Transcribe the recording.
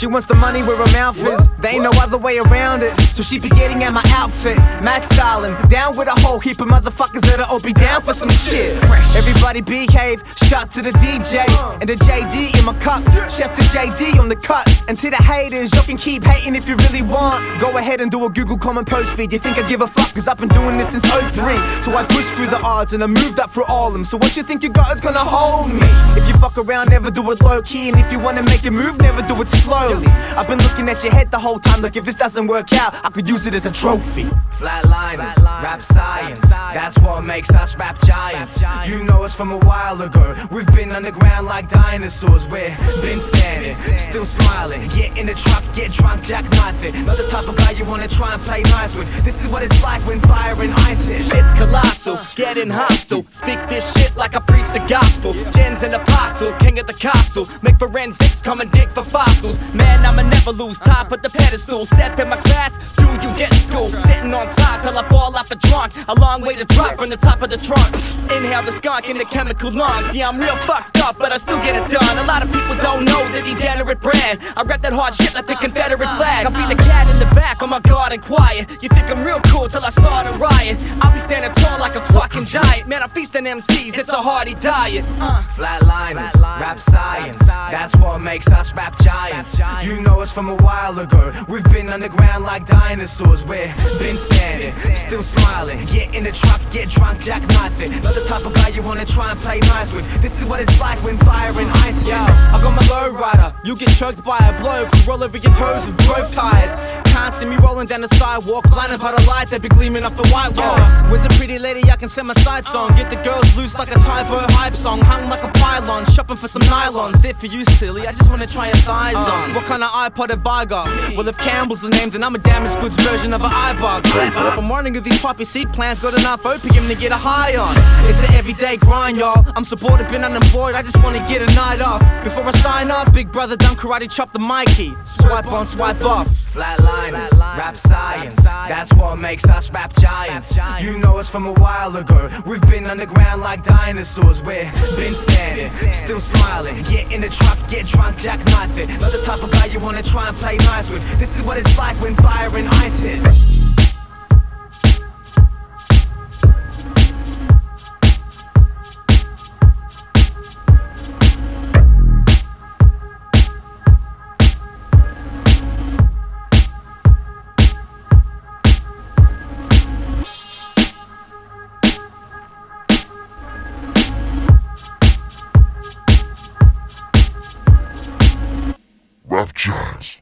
She wants the money where her mouth is. There ain't no other way around it. So she be getting at my outfit, Max styling, down with a whole heap of motherfuckers that'll all be down for some shit. Everybody behave, shout to the DJ and the JD in my cup. Shouts to JD on the cut. And to the haters, you can keep hating if you really want. Go ahead and do a Google comment post feed. You think I give a fuck? Cause I've been doing this since 03. So I pushed through the odds and I moved up through all of them. So what you think you got is gonna hold me? If you fuck around, never do it low key. And if you wanna make a move, never do it slowly. I've been looking at your head the whole time. Look, if this doesn't work out, I could use it as a trophy. Flatliners, rap science, that's what makes us rap giants. You know us from a while ago. We've been underground like dinosaurs. We've been standing, still smiling. Get in the truck, get drunk, jackknife it. Not the type of guy you wanna try and play nice with. This is what it's like when fire and ice hit. Shit's colossal, getting hostile. Speak this shit like I preach the gospel. Jen's an apostle, king of the castle. Make forensics, come and dig for fossils. Man, I'ma never lose, top of the pedestal. Step in my class, do you get in school? Sitting on top till I fall off a drunk. A long way to drop from the top of the trunk. Inhale the skunk in the chemical lungs. Yeah, I'm real fucked up, but I still get it done. A lot of people don't know the degenerate brand. I rep that hard shit like the Confederate flag. I'll be the cat in the back, on my guard and quiet. You think I'm real cool till I start a riot. I'll be standing tall like a fucking giant. Man, I'm feasting MCs, it's a hearty diet. Flatliners, rap science, that's what makes us rap giants. You know us from a while ago. We've been underground like dinosaurs. We've been standing, still smiling. Get in the truck, get drunk, jackknife it. Not the type of guy you wanna try and play nice with. This is what it's like when fire and ice hit. Yo, I got my low rider. You get choked by a bloke who roll over your toes with both tires. Can't see me rolling down the sidewalk, blinded by the light that be gleaming off the white walls. Where's a pretty lady I can send my sights on? Get the girls loose like a typo hype song. Hung like a pylon, shopping for some nylons. There for you, silly, I just wanna try your thighs on. What kind of iPod have I got? Well, if Campbell's the name, then I'm a damaged goods version of an iBug. I'm warning of these poppy seed plants, got enough opium to get a high on. It's an everyday grind, y'all. I'm supported, been unemployed, I just wanna get a night off. Before I sign off, big brother done karate chop the Mikey. Swipe on, swipe off. Flatliners, rap science, that's what makes us rap giants. You know us from a while ago. We've been underground like dinosaurs. We've been standing, still smiling. Get in the truck, get drunk, jackknife it. Not the type of guy you wanna try and play nice with. This is what it's like when fire and ice hit. Rap Giants.